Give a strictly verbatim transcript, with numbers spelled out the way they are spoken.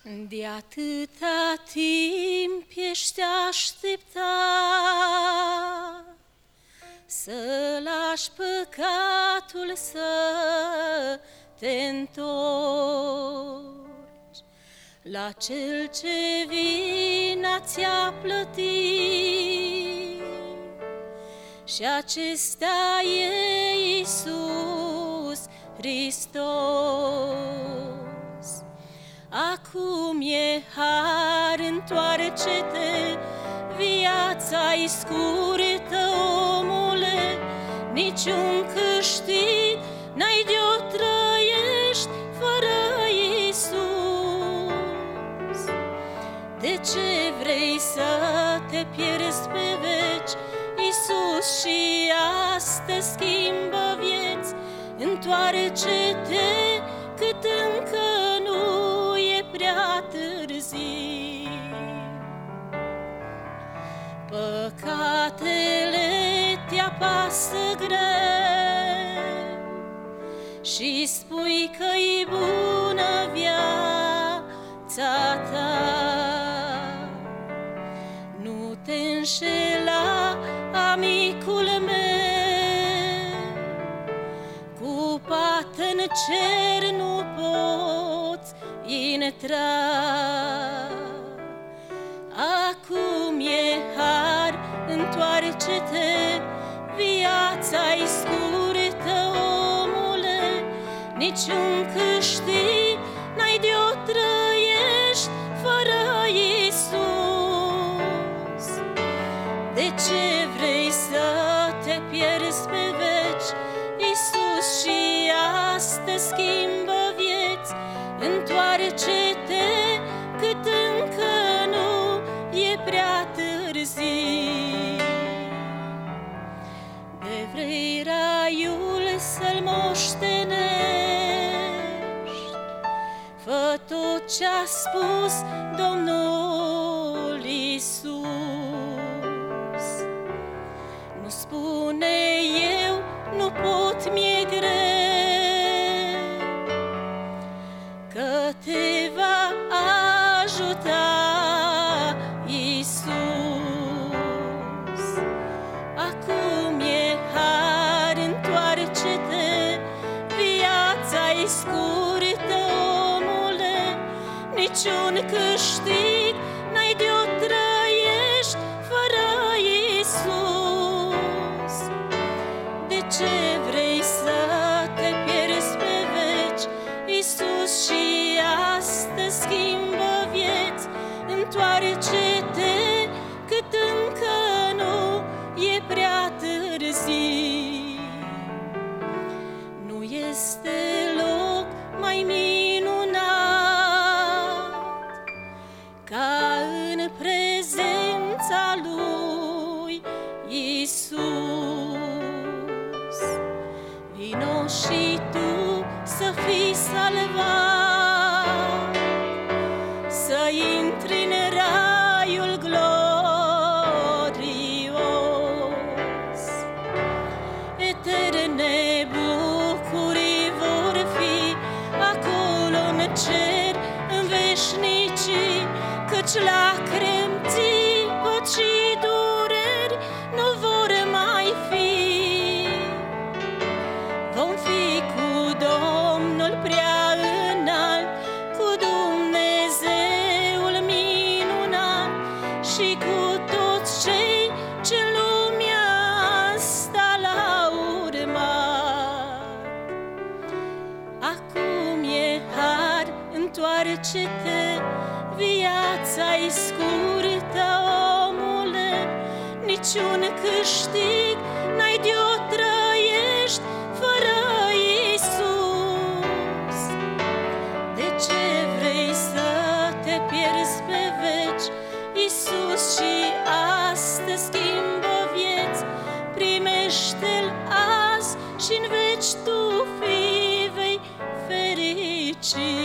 De atâta timp ești așteptat să lași păcatul să te întorci la Cel ce vina ți-a plătit, și acesta e Iisus Hristos. Acum e har, întoarce-te, viața-i scurtă, omule, niciun câștig n-ai de-o trăiești fără Iisus. De ce vrei să te pierzi pe veci? Iisus și astăzi schimbă vieți. Întoarce-te cât încă nu e prea târziu. Păcatele te apasă greu și spui că-i bună viața ta. Nu te înșela, amicul meu, cu pată în cer nu poți intra. Acum e har, întoarce-te, viața-i scurtă, omule, niciun câștig n-ai de-o trăiești fără Iisus. De ce vrei să te pierzi pe veci? Iisus și astăzi schimbă vieți. Întoarce-te cât încă nu e prea târziu. De vrei raiul să-l moștenești, fă tot ce-a spus Domnul Iisus. Nu spune eu nu pot, mi-e greu, că te va ajuta Iisus. Acum e har, întoarce-te, viața-i scurtă, omule, niciun câștig n-ai de-o trăiești fără Iisus. De ce vrei să te pierzi pe veci? Iisus și astăzi schimbă vieți. Întoarce-te cât încă nu e prea târziu. Nu este loc mai minunat ca în prezența lui Iisus. Vino și tu să fii salvat, să intri în raiul glorios. Eterne bucurii vor fi acolo în cer, în veșnicii, căci lacrimi, țipăt și dureri nu vor mai fi. Vom fi cu Domnul prea înalt, cu Dumnezeul minunat și cu toți cei ce lumea asta l-au urmat. Acum e har, întoarce-te, viața-i scurtă, omule, niciun câștig n-ai de-o trăiești fără Iisus. De ce vrei să te pierzi pe veci? Iisus și astăzi schimbă vieți. Primește-L azi și în veci tu fii vei ferici.